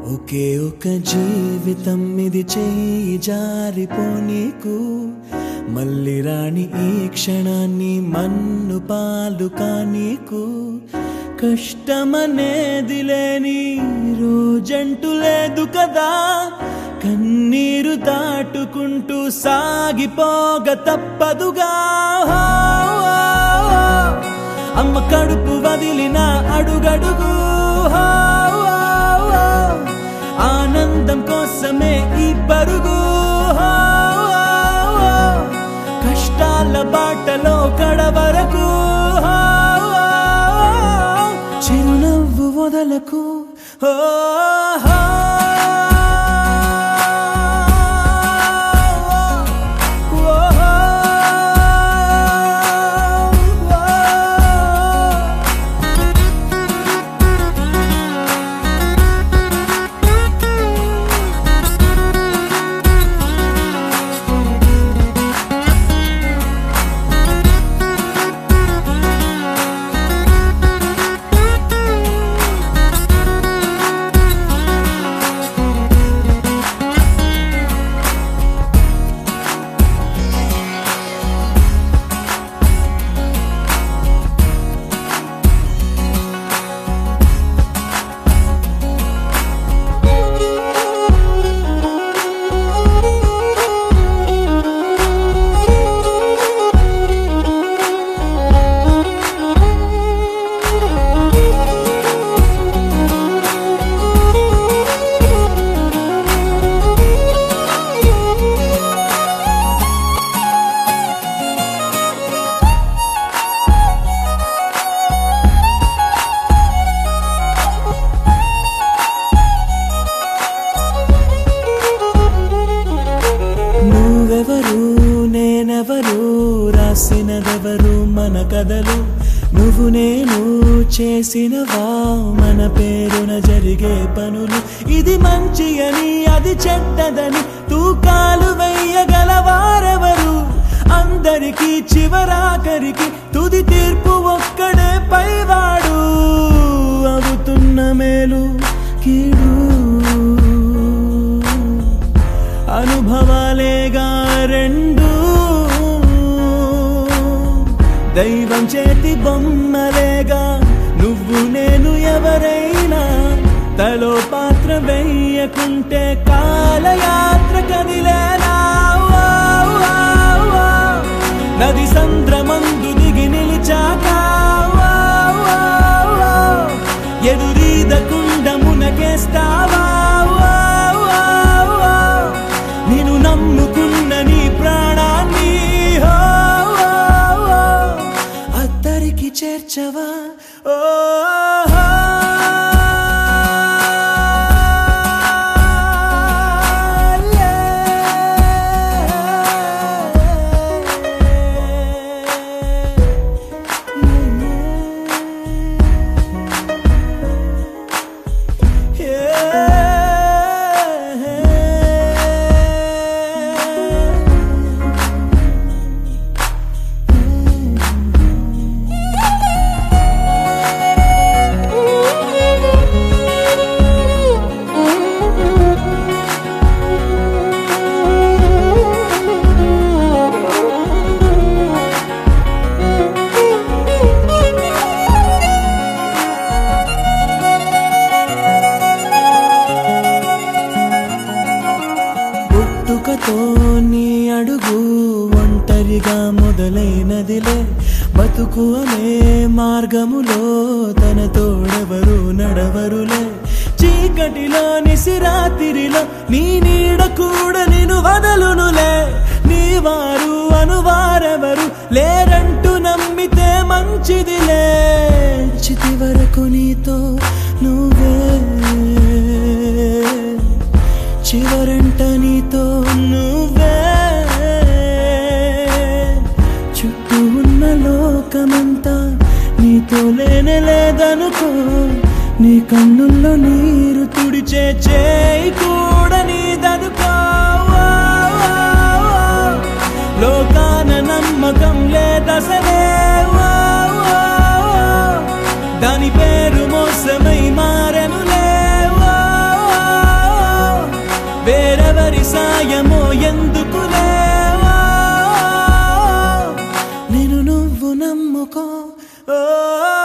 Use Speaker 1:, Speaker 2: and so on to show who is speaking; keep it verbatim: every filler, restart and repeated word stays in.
Speaker 1: ఒకే ఒక జీవితం ఇది చేయి జారిపోనీకు మళ్ళీ రాని ఈ క్షణాన్ని మన్ను పాలు కానీకు కష్టమనేది లేని రోజంటూ లేదు కదా కన్నీరు దాటుకుంటూ సాగిపోగ తప్పదుగా అమ్మ కడుపు వదిలిన అడుగడుగు ఆనందం కోసమే ఈ పరుగు కష్టాల బాటలో కడవరకు చిరునవ్వు వదలకు రాసినదెవరు మన కథలు నువ్వు నేను చేసినవా మన పేరున జరిగే పనులు ఇది మంచి అని అది చెడ్డదని తూకాలు వెయ్యగలవారెవరు అందరికీ చివరాఖరికి తుది తీర్పు ఒక్కడే పైవాడు అవుతున్న మేలు కీడు అనుభవాలేగా రెండు దైవం చేతి బొమ్మలేగా నువ్వు నేను ఎవరైనా తలో పాత్ర వెయ్యకుంటే కాలయాత్ర కదిలేలా నది సంద్రమందు దిగి నిలిచాక ఎదురీదకుండ మునకేస్తావా నిన్ను నమ్ముకున్న నీ ప్రాణాన్ని చేర్చవా ఓ నీ అడుగు ఒంటరిగా మొదలైనదిలే బతుకు అనే మార్గములో తన తోడెవరు నడవరులే చీకటిలో నిసిరాతిరిలో నీ నీడ కూడా నిన్ను వదలునులే నీ వారు అనువారెవరు లేరంటూ నమ్మితే మంచిదిలే చితి వరకు నీతో నువ్వే చివరంట నీతో నువ్వే చుట్టూ ఉన్న లోకమంతా నీతో లేనే లేదనుకో నీ కన్నుల్లో నీరు తుడిచే చేయి కూడా నీదనుకో లోకాన నమ్మకం లేదసలే దాని పేరు మోసమై మారెనులే ఎవరి సాయమో ఎందుకులే నేను నువ్వు నమ్ముకో. ఓ